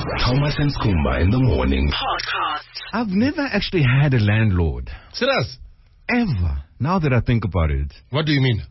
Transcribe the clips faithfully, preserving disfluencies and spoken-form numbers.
Thomas and Skumba in the morning. Podcast. I've never actually had a landlord. Serious? Ever. Now that I think about it. What do you mean?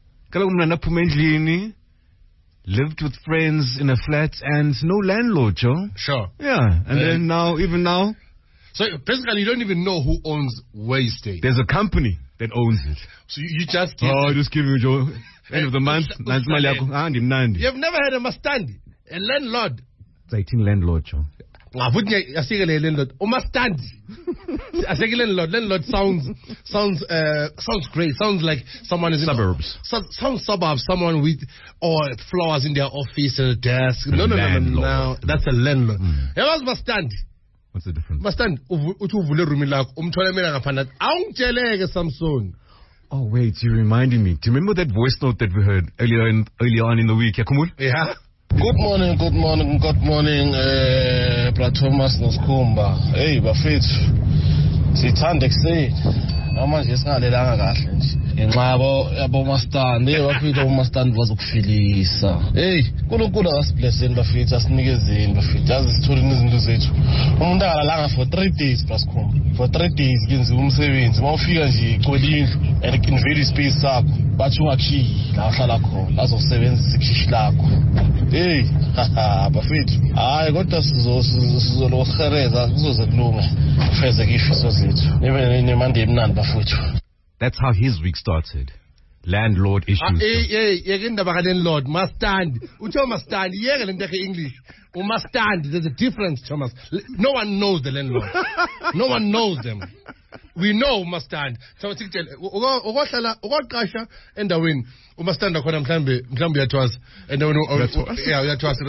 Lived with friends in a flat and no landlord, Joe. Sure. Yeah. And Uh, then now, even now, So basically, you don't even know who owns where you stay. there's a company that owns it. So you, you just get, Oh, just give me, Joe. End of the month. Usta- Nansi imali yakho. Ah, ndimnandi. you have never had a mastandi, a landlord. It's eighteen landlord, Joe. Ngavuthi asikele landlord. Umastandi. Asikele landlord. Landlord sounds sounds uh sounds great. Sounds like someone is Suburbs. In, so, some suburbs. Someone with or flowers in their office and a desk. No, no, no, no, no, no. That's a landlord. Mm. Yeah, what's mastandi? What's the difference? Mastandi. Uthi uvule room lakho. Umthole mina ngaphandle. Awungitsheleke Samson. Oh, wait, you reminded me. Do you remember that voice note that we heard earlier in, earlier on in the week? Yakumul? Yeah. Good morning, good morning, good morning, uh, Bra Thomas noSkumba. Hey, bafethu. Sithanda ekuseni. Namanje singalelanga kahle nje. Ngenxabo yabo mastandi, bafethu abo mastandi bazokufilisa. Hey, uNkulunkulu akasiblesseni bafethu, asinikezeni bafethu. Yazi sitholeni izinto zethu. Umuntu akalanga for three days Bra Skumba. For three days kenziwa umsebenzi. Mawufika nje igcolile and invade space sakho. Bathi ungakhiyi la uhlala khona. Azosebenzisa ikhishi lakho. Hey, haha, bafethu. Hayi kodwa sizo sizolohereza kuzoze kulunga. Feze ifiso zethu. Nibe nemande emnandi bafethu. That's how his week started. Landlord issues. Ah, hey, hey, yeke indaba landlord, mastandi. Uthi mastandi, yeke lento yakhe English. Umastandi, there's a difference, Thomas. No one knows the landlord. No one knows them. We know mastandi. So sikutshela, ukohlala, ukoqasha endaweni, umastandi khona mhlambe, mhlambe uyathwasa. Endaweni yeah, uyathwasa.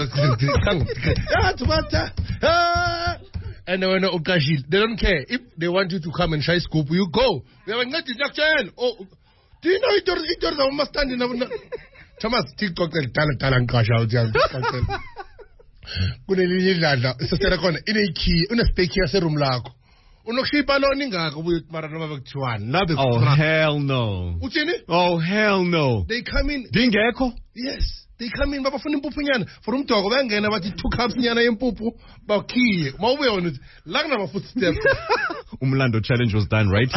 Yeah, Tumata. Ah! And when uqashile, they don't care. If they want you to come and shy scoop, you go. We have a net deduction. Oh, do you know it does it does almost stand in a Thomas TikTok and talent talent crash out. Kuneli lala, sister kona in a key, una stake here serum lako. Unokshipa loninga with Maranova Tuan. Oh, hell no. Uchini? Oh, hell no. They come in. Dingeko? Yes. They come in, Baba Funim Pupuyan, from Togo, and about two cups Yana and Pupu, Baki, Mawe on it, Lagna footsteps. Umlando challenge was done right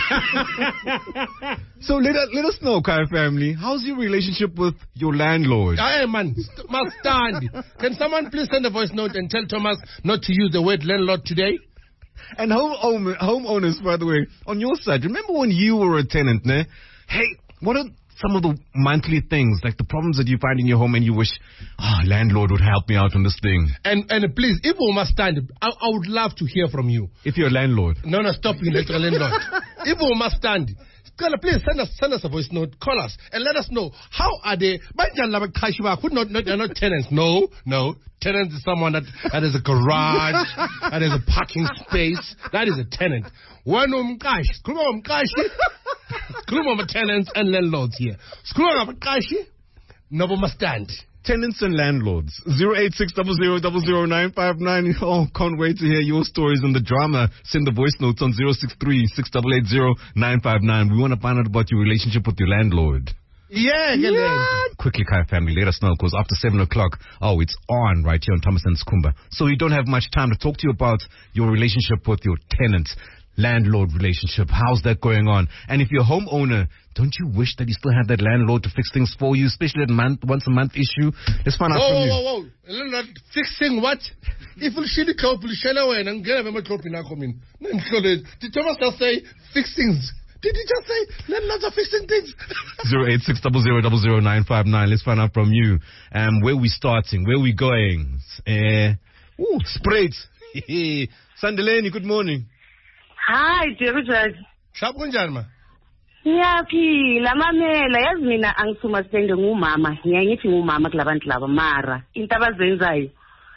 here. So let us, let us know, Kaya family, how's your relationship with your landlord? Hey man, must stand. Can someone please send a voice note and tell Thomas not to use the word landlord today? And home homeowners, by the way, on your side, remember when you were a tenant, ne? Hey, what are some of the monthly things, like the problems that you find in your home and you wish, ah, oh, landlord would help me out on this thing? And and please, if we must stand, I, I would love to hear from you. If you're a landlord. No, no, stop being like a landlord. If we must stand, please send us send us a voice note, call us, and let us know, how are they, could not, not, they're not tenants. No, no. Tenant is someone that, that has a garage, that has a parking space. That is a tenant. One umkashi, screw on umkashi. Screw on tenants and landlords here. Screw on umkashi. No must stand. Tenants and landlords. zero eight six zero zero zero zero nine five nine. Oh, can't wait to hear your stories and the drama. Send the voice notes on zero six three six eight eight zero nine five nine. We want to find out about your relationship with your landlord. Yeah, yeah. Quickly, Kaya family, let us know, because after seven o'clock, oh, it's on right here on Thomas and Skumba. So you don't have much time to talk to you about your relationship with your tenant, landlord relationship. How's that going on? And if you're a homeowner, don't you wish that you still had that landlord to fix things for you, especially that month, once a month issue? Let's find out whoa, from whoa, you. Whoa, whoa, whoa. Fixing what? If you see the club, you shall away and get a club in our coming. Did Thomas just say fixings? Did he just say landlords are fixing things? zero eight six zero zero zero zero nine five nine. Let's find out from you. Um, where we starting? Where we going? Uh, ooh, Spraits. Sandeleni, good morning. Hi, Jerujaj. Sharp kunjani? Ngiyaphila mamela yazi mina angisuma sende ngumama ngiyangithi ngumama kulabantu laba mara into abazenzayo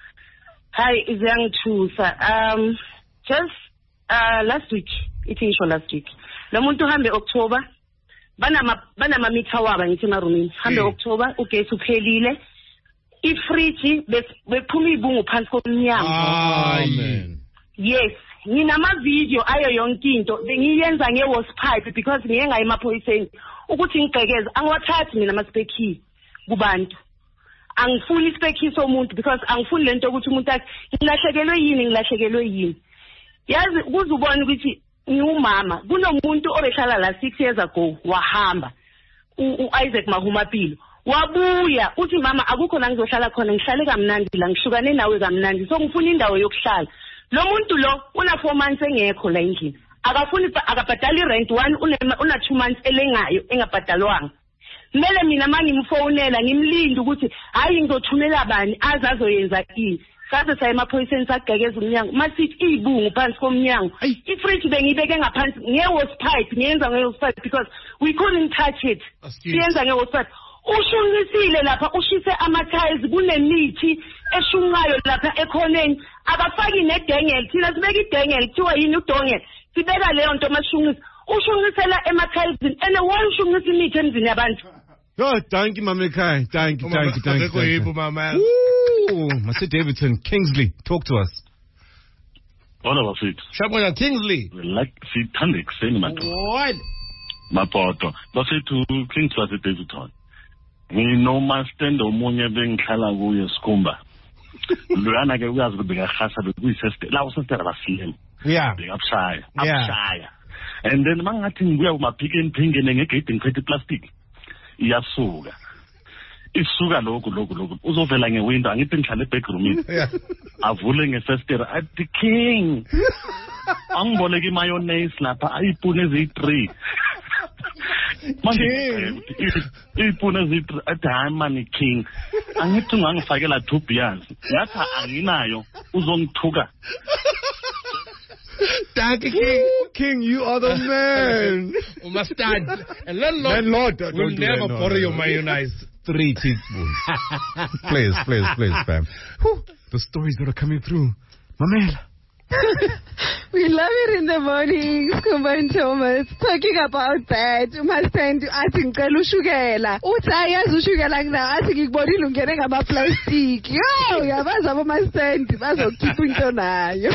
hayi iziyangithusa um just uh last week ithi ngisho last week lo muntu uhambe October banama banama meter waba ngithi emarumini hambe October ugesi uphelile ifridge bephuma ibungu phansi komnyango. Amen. Yes. Nginama video ayo yonke into bengiyenza nge-hose pipe because ngiye ngaye emaphoyiseni ukuthi ngigqekeze angiwathathi mina amaspekhi kubantu angifuni ispekhiso umuntu because angifuni lento ukuthi umuntu athi ngilahlekelwe yini ngilahlekelwe yini. Yazi kuzubona ukuthi ngumama kunomuntu obehlala la six years ago wahamba uIsaac Mahumapilo wabuya uthi mama akukho la ngizohlala khona ngihlale kamnandi la ngishukane nawe kamnandi so ngifuna indawo yokuhlala. Lo muntu lo una four months engekho la endlini akafuni akabhadala irent one una two months elengayo engabhadalwanga. Mele mina mangimfonela ngimlinde ukuthi hayi ngizothumela bani azazoyenza ini. Saze saye emaphoyiseni sagegeza umnyango masithi ibungu phansi komnyango ifridge bengibeke ngaphansi ngehose pipe ngiyenza ngehose pipe because we couldn't touch it. Siyenza ngehose pipe ushunqisile lapha ushise ama-tiles kunemithi eshunqayo lapha ekhoneni akafaki nedengel thina sibeka idengel kuthiwa yini udongel sibeka leyo nto mashunqisa ushunqisela ema-tilesini and wona ushunqisa imithi emzini yabantu. Oh, thank you, Mama Kai. Thank you, thank you, thank you. Thank you. Ooh, Mister Davidson, Kingsley, talk to us. All of it. Shabona Kingsley. Like, see, Tandik, saying my What? My porto. But say to King Twasi Davidson. We know my stand or Monia being Kalawu Skumba. Luana Gawas with the Hassa, we said, Laos of Terrasian. Yeah. Big up shy. Up Yeah. shy. And then Mangatin, we have my pig and ping and a gate in pretty plastic. Yasuga. Isuga logo logo logo. Uzovela ngewindow angithi ngihlale bedroom. Yeah. Avule ngefestera at the king. Angiboleke mayonnaise lapha ayipune eziyi-three. Manje ipune eziyi-three at hayi man king. Angithi ungangifakela two beers. Ngathi anginayo uzongithuka. Thank you, King. King, you are the man. We must stand. And landlord, Landlord, will don't do never that, no, borrow no, your no. mayonnaise. Three teaspoons. Please, please, please, fam. Whew, the stories that are coming through. Mamela. We love it in the morning, Skumba and Thomas. Talking about that, you must stand athi ngicela ushukela. Uthi ayazi ushukela ngina athi ngikubonile ungene ngama plastic. Yo, yabaza abo stand bazokhipha into nayo.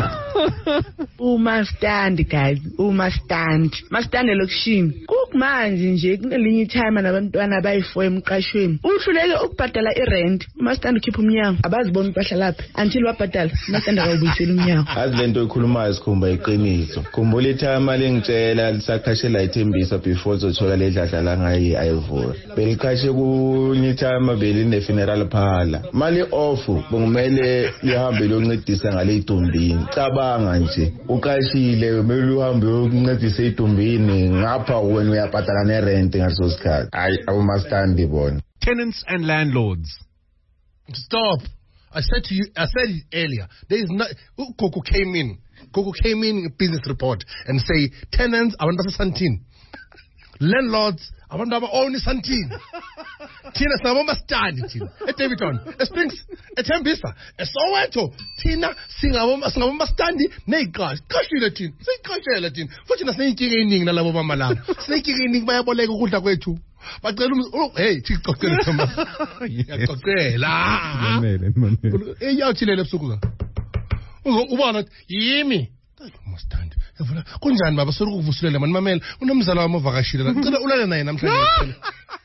Uma stand guys, uma stand. Mastand elokushini. Kukumanje nje kunelinye time nabantwana bayi-four emqashweni. Uhluleke ukubhadala i-rent. Uma stand ukhipha umnyango. Abazibona impahla lapha until wabhadala. Uma stand akawubuyisela umnyango. Lento ekhulumayo Skumba iqiniso. Khumbula ithama lengitshela lisakhashela ithembisa before uzothola ledladla la ngayi ayivula. Belikhashe kunyithama beline funeral phala. Mali off bongumele lihambe loncedisa ngale idumbini. Cabanga nje uqashile kumele uhambe ukuncedisa idumbini ngapha wena uyabhadala ne rent ngaso sikhathi. Hayi awumastandi bona. Tenants and landlords. Stop. I said to you, I said it earlier. There is not. Coco came in. Coco came in a business report and say tenants abantu basesantin, landlords abantu abawoni santin. Tina sabo mastandi tina. eDavidson, eSprings, eThembisa, eSoweto. Tina singabo singabo mastandi neyiqashi. Qashile tina. Siqashela tina. Futhi nasiyinkinga eningi nalabo mama labo. Sineyinkinga eningi bayaboleka ukudla kwethu. Bacela um hey Thixoxela Thomas. Yaqoqela. Mamela, mamela. Eyawuthilele ebusuku ka. Ubona yimi. Mastandi. Yavula kunjani baba soku kuvusulela mani mamela. Unomzala wami ovakashile la. Ngicela ulale naye namhlanje.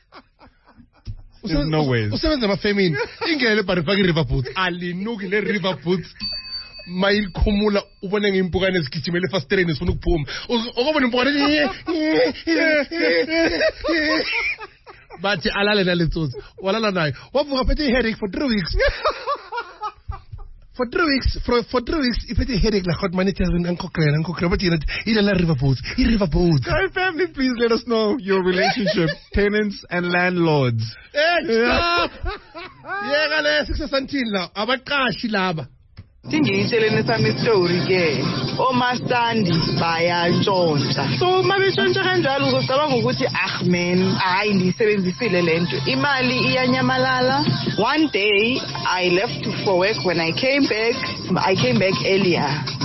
There's no way. Usebenza amafemini. Ingele barifaki river boots. Alinuki le river boots. Mayikhumula ubone ngimpukane esigijimele fastereni sifuna ukuphuma. Ukubona impukane bathi alale naletsotsi walala nayo wavuka phethe headache for three weeks. For three weeks, for, for three weeks, if it's a headache, like hot money, tells me, Uncle Crane, Uncle Crane, but you know, he's a river boats, he river boats. Hi, family, please let us know your relationship, tenants and landlords. Hey, stop! Yeah, gale, success until now. Abaqashi laba. Singiyitsheleni sami story ke. Omastandi bayantshontsha. So mabetshontsha kanjalo uzocabanga ukuthi ah man, hayi ndisebenzisile lento. Imali iyanyamalala. One day I left for work. When I came back, I came back earlier.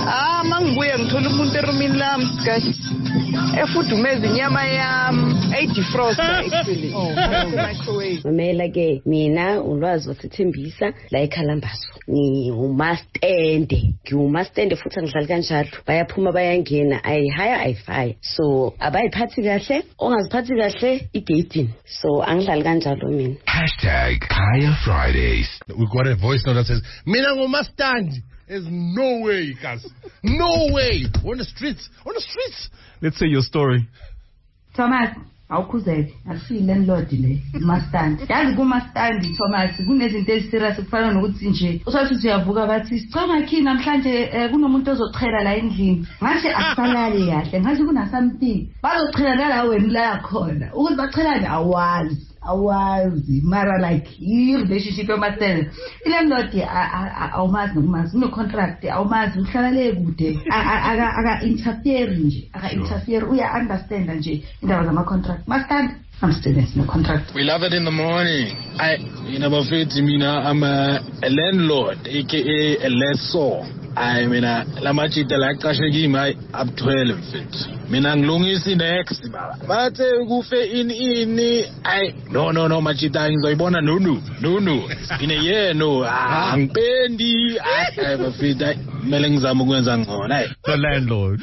Ah, mangibuye ngithola umuntu erumini lami guys. Efudumeza inyama yami, ayidefroster actually. Oh, microwave. Mamela ke mina ulwazi wasithembisa la eKhalambazo. Ni umastende. Ngiumastende futhi angidlali kanjalo. Bayaphuma bayangena ayihaya ayifaya. So abayiphathi kahle, ongaziphathi kahle igate. So angidlali kanjalo mina. Hashtag Kaya Fridays. We got a voice note that says, Mina ngumastandi. There's no way, guys. No way. On the streets. On the streets. Let's say your story. Thomas, awukhuzeke. Asiyi landlord le, mastandi. Yazi kumastandi Thomas, kunezinto eziserious kufana nokuthi nje usathi uyavuka bathi sicela kini namhlanje kunomuntu ozochela la endlini. Ngathi akusalali kahle, ngathi kuna something. Bazochela la wena la khona. Ukuthi bachelane awazi. Awazi mara like your relationship yomathele ilandlord awumazi nokumazi no contract awumazi uhlala le kude aka aka interfere nje aka interfere uya understand nje indaba zama contract mastandi I'm students no contract. We love it in the morning. I you know bafethi mina I'm a, a landlord aka a lessor. I mean la machita la qashe kimi up twelve feet. Mina ngilungisa next baba. Bathe kufe in in I no no no machita ngizoyibona nunu nunu. Ine yeah no angipendi I bafethi mele ngizama ukwenza ngona. The landlord.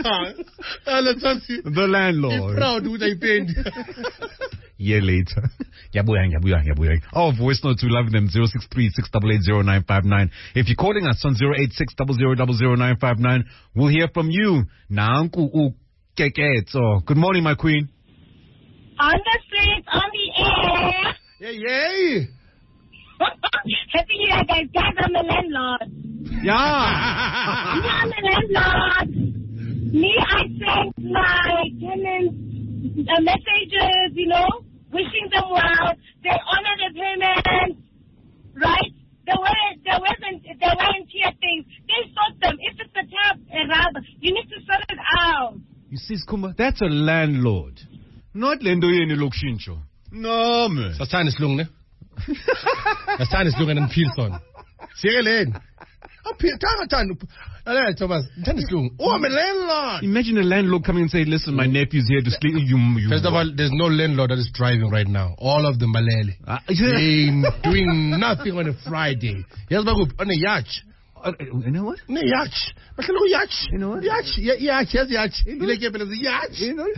The landlord. Proud ukuthi ayipendi. Year later. Yabuya, yabuya, yabuya. Oh, voice notes, we love them. zero six three, six eight eight, zero nine five nine. If you're calling us on zero eight six, zero zero zero zero nine five nine, we'll hear from you. Nanku u keketo. Good morning, my queen. On the streets, on the air. Yay, yay. Happy New Year, guys. Guys, I'm the landlord. Yeah. Yeah, I'm the landlord. Me, I sent my tenants uh, messages, you know, wishing them well. They honor the payment, right? There weren't, there wasn't, there weren't here things. They sort them. If it's a tab, a rubber, you need to sort it out. You see, Skumba, that's a landlord. Not lendo yeni lokshincho. No, man. Sasan is long, ne? Sasan is long and Pilson. Sirelen. Thomas, oh, I'm a landlord. Imagine a landlord coming and say, listen, my nephew's here to sleep. You, you First of all, there's no landlord that is driving right now. All of them Malele. Uh, They're doing nothing on a Friday. Yes, on a yacht. Uh, you know what? No yacht. But look at yacht. You know what? Yacht. Yacht. Yes, yacht. You like it as a yacht. You know?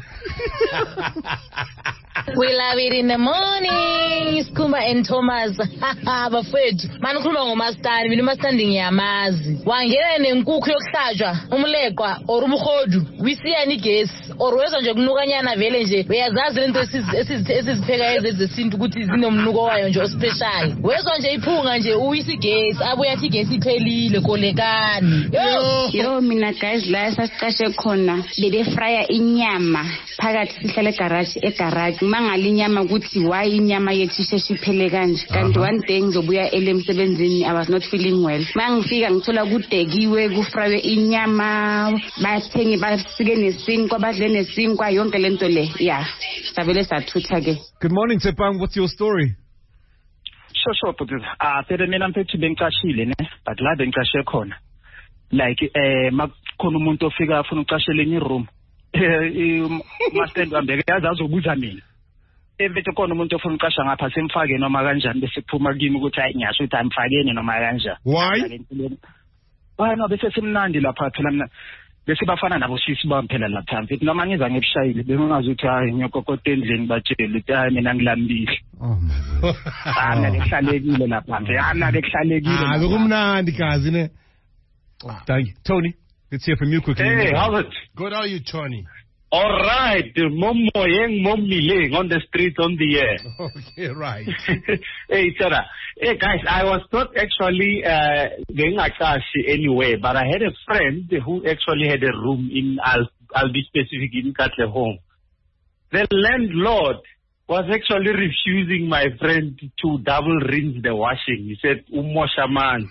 We love it in the morning. Skumba and Thomas. Bafethu. Mani ukhuluma ngomastandi, mina umastandi ngiyamazi. Wangena nenkukhu yokuhlatshwa, umlekwa or umkhodu. Wisiyani igesi or wezwa nje kunukanyana vele nje. Uyazazi lento esizipheka ezesintu ukuthi zinomnuko wayo nje special. Wezwa nje iphunga nje uwisi igesi, abuya athi igesi iphelile kolekani. Yo, yo mina guys la esasiqashe khona bebe frya inyama phakathi sihlale egarage egarage. Mangali inyama ukuthi why inyama yethu isheshe iphele kanje kanti one day ngizobuya elemsebenzini I was not feeling well mangifika ngithola kudekiwe kufraywe inyama bathengi basike nesinkwa badle nesinkwa yonke lento le yeah sabele sathutha ke. Good morning Tepang, what's your story? Sure sure but ah phela mina mfethu bengicashile ne but la bengicashe khona like eh makukhona umuntu ofika afuna ucashela enye room eh mastend wambeke yazi azobuza mina ebethe khona umuntu ofuna uqasha ngapha semfake noma kanjani bese kuphuma kimi ukuthi hayi ngiyasho ukuthi amfakeni noma kanjani. Why? Why no bese simnandi lapha phela mina bese bafana nabo sisi bamphela lapha mfethu noma ngiza ngebushayile bengazi ukuthi hayi ngiyokokota endlini batshele ukuthi hayi mina ngilambile. Oh my God. Ah mina ngihlalekile lapha mfethu ah mina ngihlalekile. Ah bekumnandi kazi ne. Thank you. Tony, let's hear from you quickly. Hey, how's it? Good, how are you, Tony? All right, Momo Yang Momile on the street on the air. Okay, right. Hey, Sarah. Hey, guys, I was not actually uh, going Akashi anyway, but I had a friend who actually had a room in, I'll, I'll be specific, in Katle home. The landlord was actually refusing my friend to double rinse the washing. He said, Umosha man.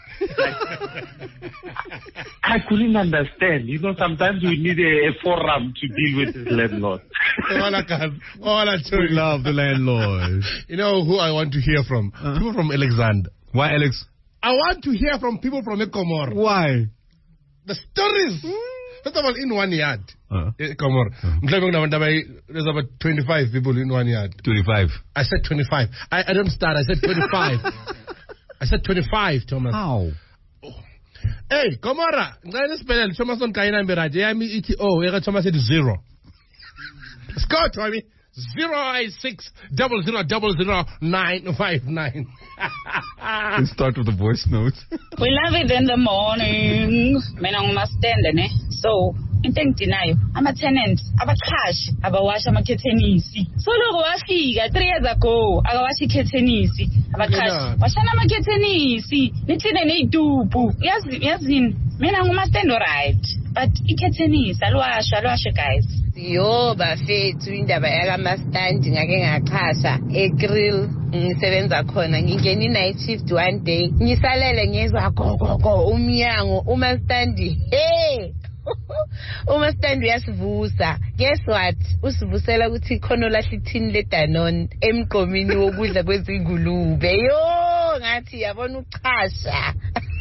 I couldn't understand. You know, sometimes we need a, a forum to deal with this landlord. All I can, all I we love the landlord. You know who I want to hear from? Uh-huh. People from Alexander. Why, Alex? I want to hear from people from Ekomoro. Why? The stories. First of all, in one yard. Uh, Eh, Come on. There's about twenty-five people in one yard. twenty-five. I said twenty-five. I, I don't start. I said twenty-five. I said twenty-five, Thomas. How? Hey, Komora. Ngayena spell Thomas on kaina mberaje. Yami ithi oh, eka Thomas said zero. Scott, Tommy. Zero eight six double zero double zero nine five nine. Let's start with the voice notes. We love it in the morning. Mina ngumastende ne. So into engidinayo ama-tenants abaqhashi abawasha amakhethenisi. So loko wafika three years ago akawashi ikhethenisi abaqhashi washana amakhethenisi nithine ney'tubhu yazi yazini mina ngumastende right but ikhethenisi alwasha alwashe guys. Yo bafethu indaba yakamastandi ngake ngaqhasha egrill ngisebenza khona ngingena i-night shift one day ngisalele ngezwa gogogo umnyango umastandi hey umastandi uyasivusa. Guess what? Usivusela ukuthi khona lahla ithini ledanone emgqomini wokudla kwezingulube. Yo ngathi yabona uchasha.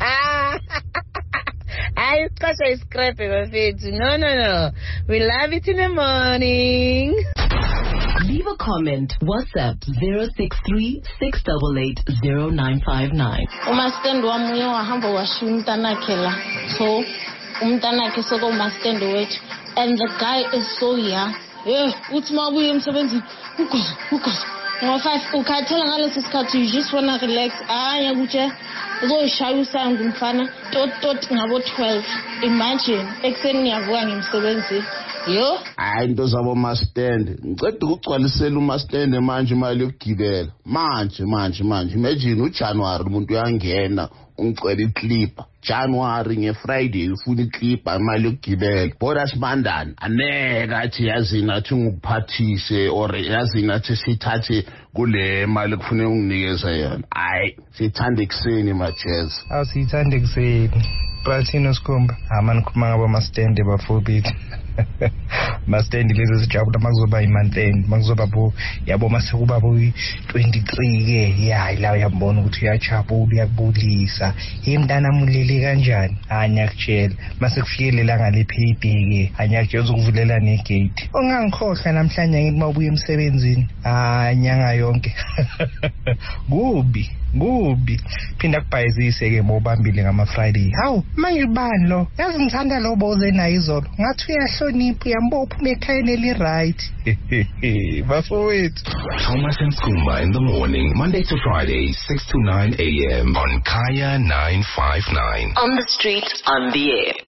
I uqasha iscrap bafethu. No no no. We love it in the morning. Leave a comment. WhatsApp zero six three six eight eight zero nine five nine. Umastandi wami uye wahamba washiya umntanakhe la. So umntanakhe soko umastandi wethu. And the guy is so young. Yeah, uthi mabuye emsebenzini. Ugozo, ugozo. Ngo five ukhathela ngalesi sikhathi you just wanna relax. Aya kutshe uzoyishaya usangu mfana tot tot ngabo twelve. Imagine ekseni ngiyavuka ngimsebenzini. Yo hayi into zabo mastende ngicela ukugcwalisela umastende manje imali yokugibela manje manje manje imagine uJanuary umuntu uyangena ungicela iclip January ngeFriday ufuna iclip imali yokugibela boda sibandani aneke athi yazi nathi ngikuphathise or yazi nathi sithathe kule mali kufanele unginikeza yona hayi sithanda ekseni majez awusithanda ekseni Platino Skhumba amani khuma ngabo mastende bafobit mastende lezi sijabula makuzoba i-month end makuzoba bo yabo masekuba bo twenty-three ke ya la uyabona ukuthi uyajabula uyakubulisa imntana mulele kanjani anyakutshela mase kufikele langa le payday ke anyakutshela ukuvulela negate ongangikhohlwa namhlanje ngithi mabuye emsebenzini anyanga yonke kubi kubi phinda kubhayizise ke mobambile ngama Friday hawu manje bani lo yazi ngithanda lo boze nayo izolo ngathi uyahlonipha uyambopha umekhayeni eli right bafowethu. Thomas and Skhumba in the morning, Monday to Friday, six to nine a.m. on Kaya nine five nine. On the street, on the air.